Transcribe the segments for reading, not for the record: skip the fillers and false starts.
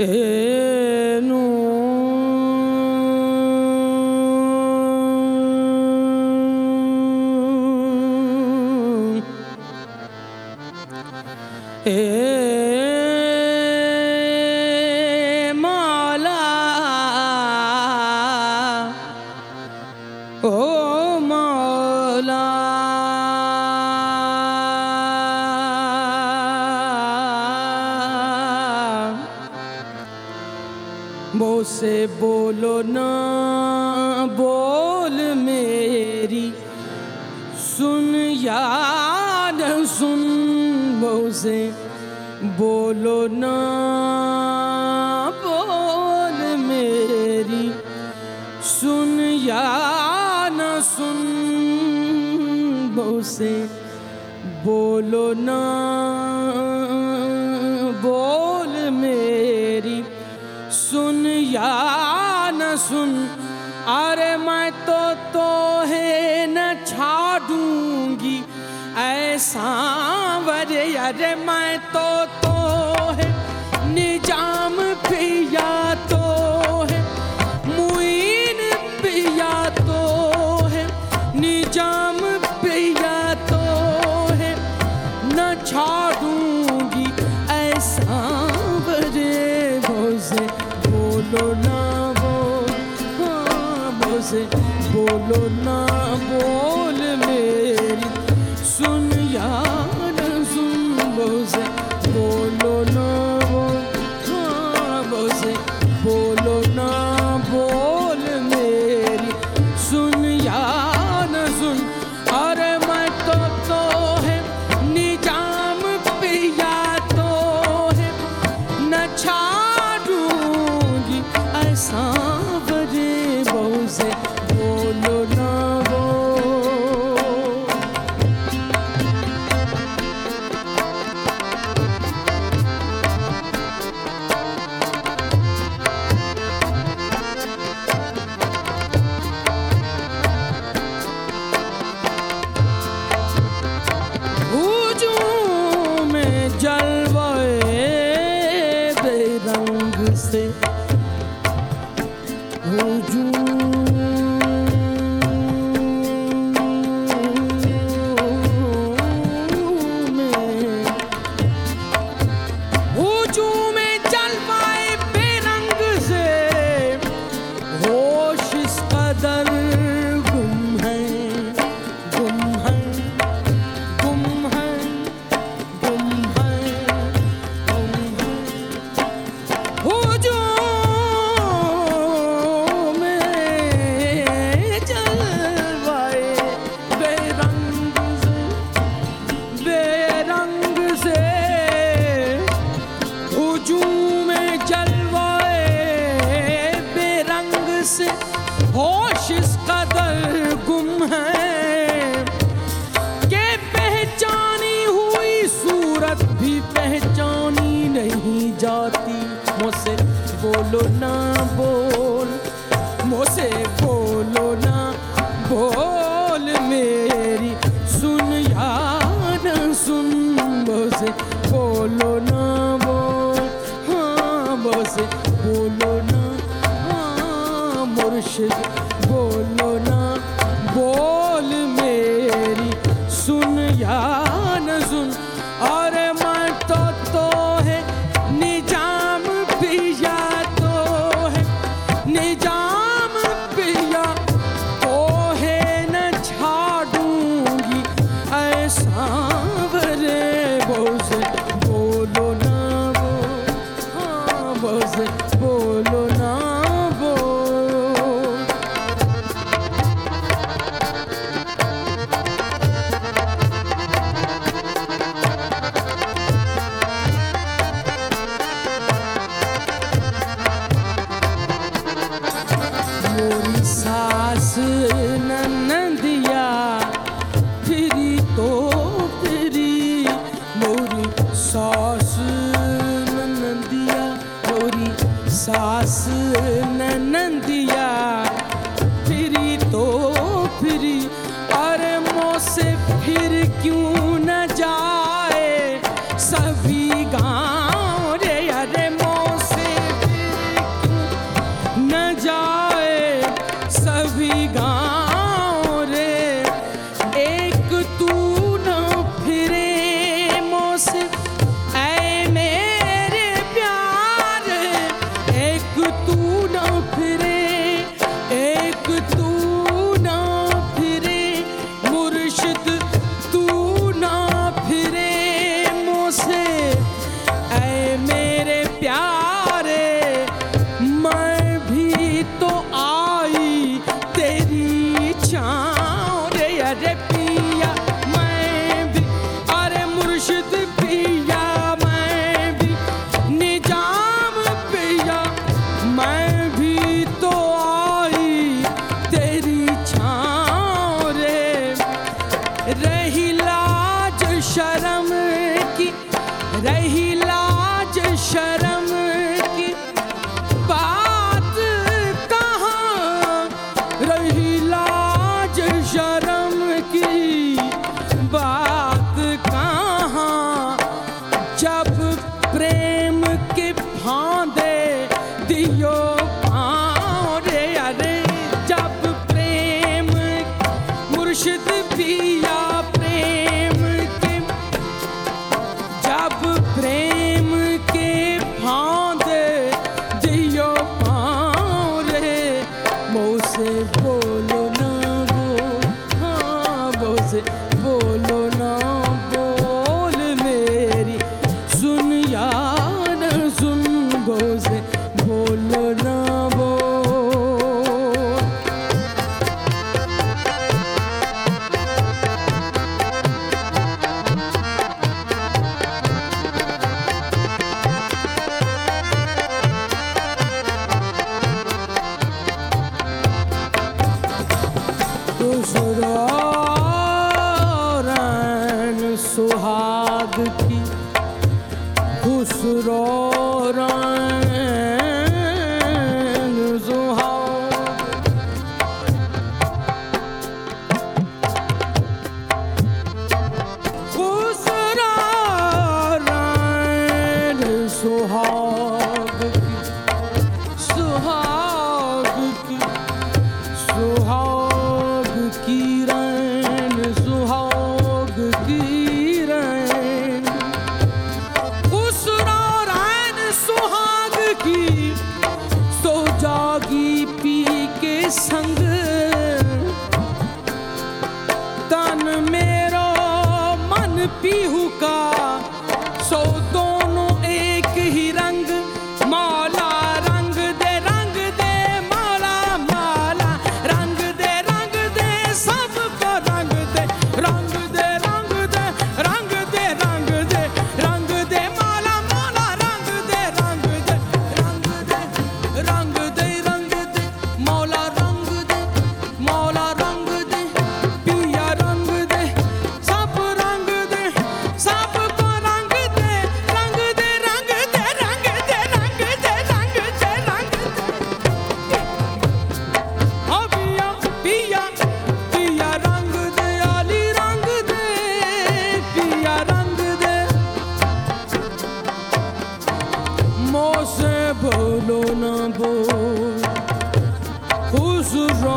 एनु मौला ओ मौला मुझसे बोलो ना बोल मेरी सुन या न सुन मुझसे बोलो ना बोल मेरी सुन या न सुन मुझसे बोलो ना बोल मेरी सुन या न सुन। अरे मैं तो है न छाड़ूंगी ऐसा वरे। अरे मैं तो है निजाम पिया तो है मुइन पिया तो है निजाम पिया तो है न छाड़ूंगी ऐसा वरे। मुझसे बोलो ना बोल हाँ मुझसे बोलो ना बोल मेरी सुन या न सुन मुझसे बोलो ना बोल हाँ मुझसे बोलो ना बोल मेरी सुन या न सुन। अरे मैं तो है निजाम पिया तो है न छाड़ूंगी ऐसा वरे। मुझसे बोलो ना हुजूम में जलवाए बेरंग से हुजूम में जलवाए बेरंग से होश इस कदर गुम है गुम है गुम है गुम है गुम है। हुजूम में जलवाए बेरंग से हुजूम में जलवाए बेरंग से होश इस कदर गुम है कि पहचानी हुई सूरत भी पहचानी नहीं जाती। मुझसे बोलो ना बोल मुझसे बोलो ना बोल मेरी सुन या न सुन मुझसे बोलो ना बोल हाँ मुझसे बोलो ना हाँ मुर्शिद बोलो ना बोल मेरी सुन या न सुन। अरे मैं तो है निजाम पिया तो है निजाम पिया तो है न छाड़ूंगी ऐसा वरे। मुझसे बोलो ना बोल हाँ मुझसे बोलो ना बोल। मोरी सास ननदिया फिरी तो फिरी मोरी सास ननदिया मोरी सास ननदिया फिरी तो फिरी। अरे मुझसे फिर क्यों न जाए सभी गाँव रे। अरे मुझसे सभी गाँव रे, एक तू न फिरे मुँह से ऐ मेरे प्यार, एक तू न फिरे, एक तू न फिरे मुर्शिद, तू न फिरे मुँह से ऐ मेरे प्यारे, मैं भी तो आई तेरी छाँव रे। अरे पिया मैं भी, अरे मुर्शिद पिया मैं भी, निजाम पिया मैं भी तो आई तेरी छाँव रे। रही लाज शर्म की, रही लाज शर्म की बात कहाँ, रही लाज शर्म की बात कहाँ, जब प्रेम के फांदे दियो पाँव रे। अरे जब प्रेम मुर्शिद पिया प्रेम के, जब प्रेम के फांदे दियो पाँव रे, मुँह से बोलो ना वो, हाँ मुँह से बोलो ना बोल मेरी, सुन यार सुन, मुँह से बोलो ना बोल। खुसरो सुहाग की, खुसरो सुहाग, खुसरो सुहाग की, सुहाग की, सुहाग की रैन, सुहाग की रैन, खुसरो रैन सुहाग की, सो जागी पी के संग, तन मेरो मन पीहू का, सो दोनों एक ही रंग, मौला रंग दे मौला, मौला रंग दे सबको रंग दे, रंग दे रंग दे रंग दे रंग दे रंग दे मौला, मौला रंग दे रंग दे रंग दे रंग दे रंग दे मौला, रंग दे मौला, रंग दे पिया, रंग दे सब, रंग दे सबको रंग दे, रंग दे रंग दे रंग दे रंग दे रंग दे रंग दे, ओ पिया पिया पिया रंग दे, अली रंग दे पिया, रंग दे। मुँह से बोलो ना बोल, खुसरो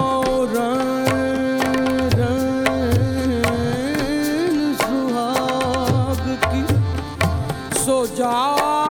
सुहाग की, सो जा